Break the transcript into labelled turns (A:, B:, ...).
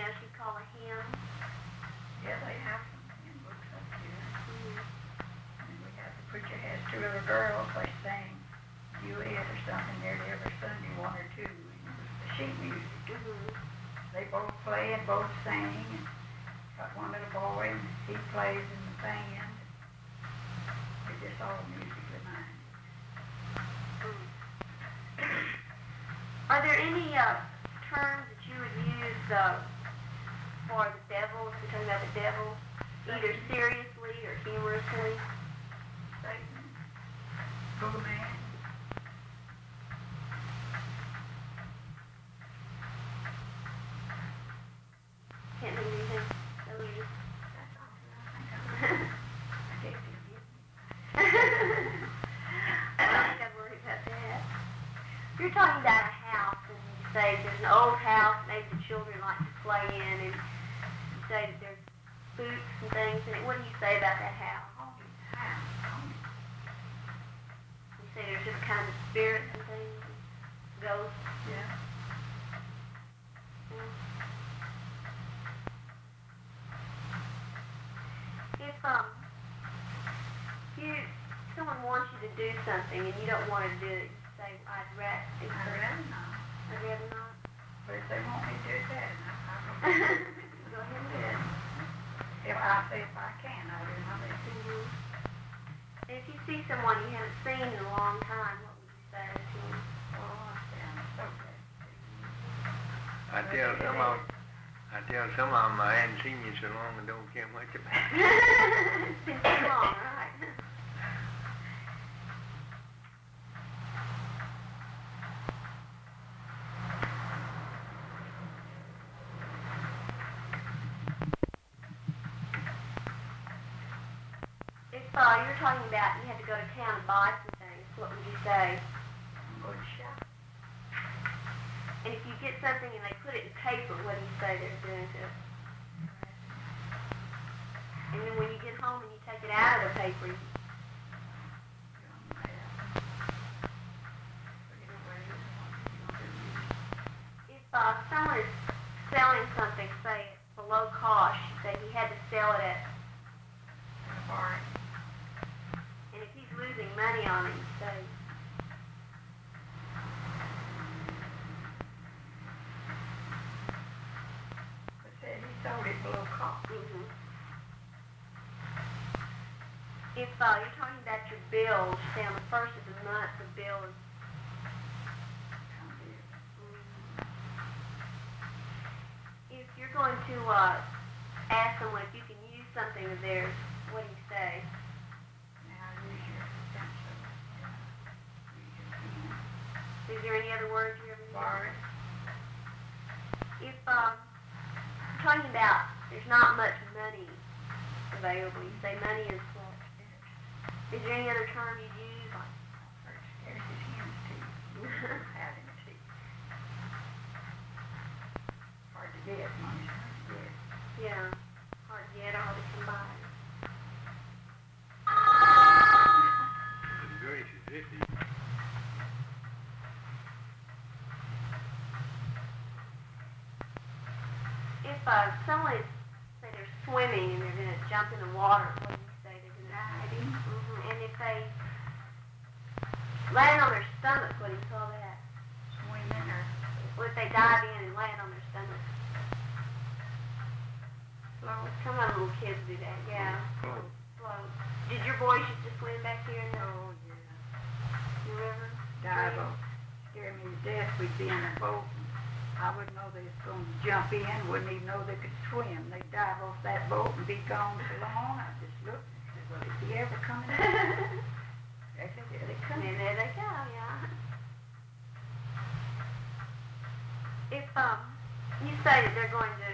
A: else you call a hymn?
B: Yeah, they have some hymn books up here. And we have the preacher has two little girls. They sing duet or something nearly every Sunday, one or two. The sheet music. They both play and both sing. And got one little boy, and he plays in the band. They're just all musically minded.
A: Are there any terms that you would use for the devil, if you're talking about the devil, either seriously or humorously?
B: Satan, boogeyman.
A: Can't think of anything. Those are just...
B: That's all I think of. I guess you get me.
A: I don't think I'd worry about that. You're talking about a house, and you say there's an old house, maybe the children like to play in, and you say that there's spooks and things in it. What do you say about that house? You say there's just kind of spirits and things, ghosts.
B: Yeah.
A: If someone wants you to do something and you don't want to do it, you say, I'd rather not. I'd rather not.
B: But if they want me to do that, I
A: Go ahead and do it.
B: if I can, I'll do my best.
A: And if you see someone you haven't seen in a long time, what would you say to them?
B: Oh, I'm so glad.
C: I tell some of them I hadn't seen you so long and don't care much about it.
A: It's been too long, right? If you're talking about you had to go to town and buy some things, what would you say?
B: Good shot.
A: And if you get something and they put it in paper, what do you say they're doing to it? And then when you get home and you take it out of the paper, if someone is selling something, say below cost, say he had to sell it at
B: a bar,
A: and if he's losing money on it, you say,
B: he sold it below cost.
A: If you're talking about your bills, say on the first of the month, the bill is if you're going to ask someone if you can use something of theirs, what do you say?
B: Now use your pencil.
A: Is there any other words you ever use?
B: Borrow it.
A: If you're talking about there's not much money available, you say money is what? Is there any other term you'd use? Like,
B: there's his hen's teeth. Having teeth. Hard to get. Money's hard to get.
A: yeah, hard to get or hard to come by.
C: Good gracious, this is...
A: If someone is, say they're swimming and they're going to jump in the water, what do you say? They're going to
B: Diving.
A: And if they land on their stomach, what do you call that?
B: Swimming or
A: Well, if they dive in and land on their stomach.
B: float.
A: Some of the little kids do that, yeah.
C: Float.
A: Float. Did your boys used to swim back here in the
B: Oh, yeah.
A: river?
B: Dive off. Scare me to death. We'd be in a boat. I wouldn't know they was going to jump in. Wouldn't even know they could swim. They'd dive off that boat and be gone so long. I just looked and said, well, is he ever coming in? They said, there they come in.
A: And there they go, yeah. If you say that they're going to